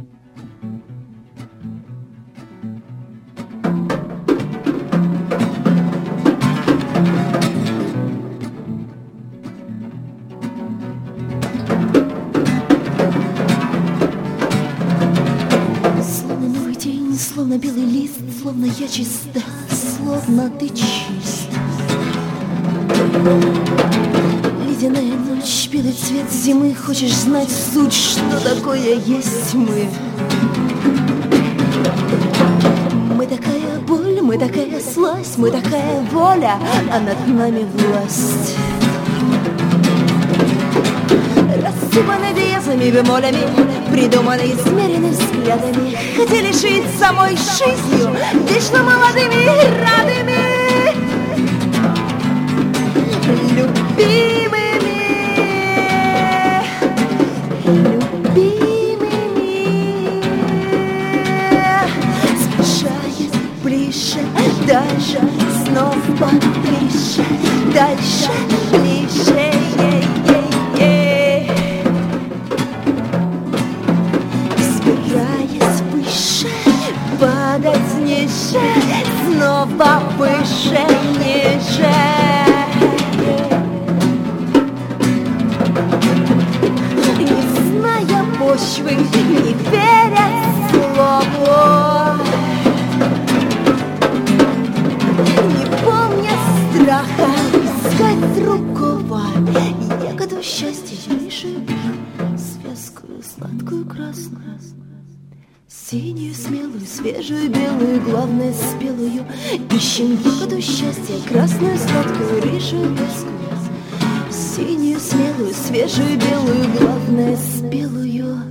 Словно белый лист, словно я чиста, словно ты чист. Ледяная ночь, белый цвет зимы. Хочешь знать суть, что такое есть мы? Мы такая боль, мы такая сласть, мы такая воля, а над нами власть. Рассыпаны диезами, бемолями, придуманы, измерены взглядами. Хотели жить самой жизнью, вечно молодыми и радыми, любимыми, любимыми. Сближаясь ближе, дальше, снова ближе, дальше, ближе. Падать ниже, снова выше, ниже. Не зная почвы, не веря слову, не помня страха, искать другого. Ягоду счастья лишь связкую, сладкую, красную, синюю, смелую, свежую, белую, главное, спелую. Ищем ягоду счастья, красную, сладкую, рыжую, вязкую, синюю, смелую, свежую, белую, главное, спелую.